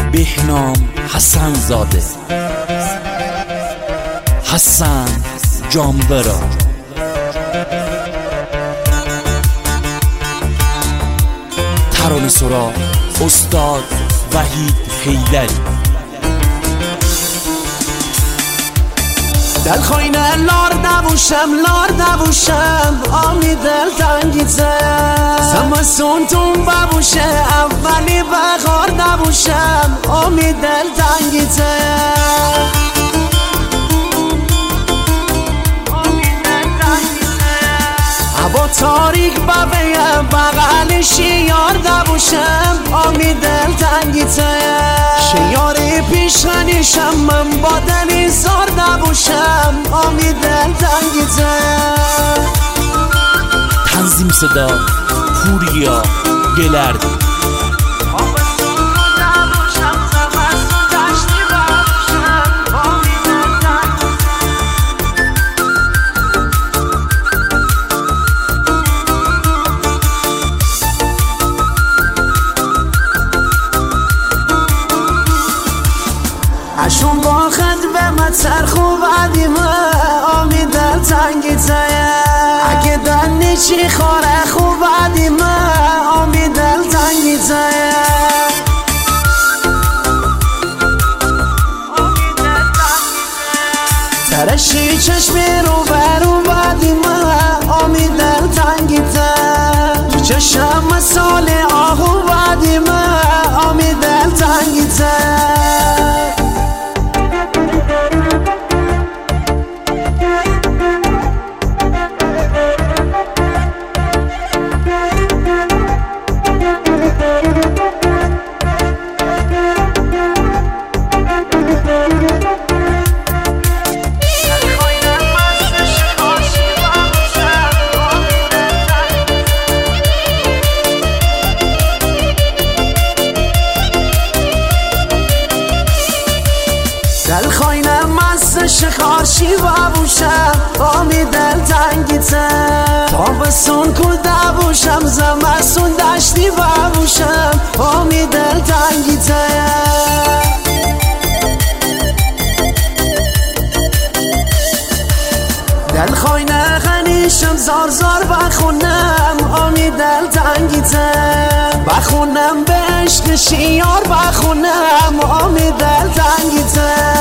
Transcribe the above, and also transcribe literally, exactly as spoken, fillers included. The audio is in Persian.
بهنام حسن زاده، حسن جانبرا، ترانه سرا استاد وحید حیدری. دل خوینه لار نبوشم لار نبوشم آمی دل تنگیته زمستون تون ببوشه اولی بخار نبوشم آمی دل تنگیته هوا تاریک ببیم بغل شیار نبوشم آمی دل تنگیته شیاری پیشنیشم من با دلی زار نبوشم آمی دل تنگیته. تنظیم صدا پوریا گلردی. اشون با خد به متر خوب عدیمه آمی دل تنگیته اگه دنی چی خوره خوب عدیمه آمی دل تنگیته ترشی چشمی رو برو بعدیمه آمی دل تنگیته چشم مسال آهو بعدیمه آمی دل تنگیته. دل خوینه مست شخارشی ببوشم آمی دل تنگیته تابستون کوده بوشم زمستون دشتی ببوشم آمی دل تنگیته دل خوینه غنیشم زار زار بخونم آمی دل تنگیته بخونم به عشق شیار بخونم آمی دل تنگیته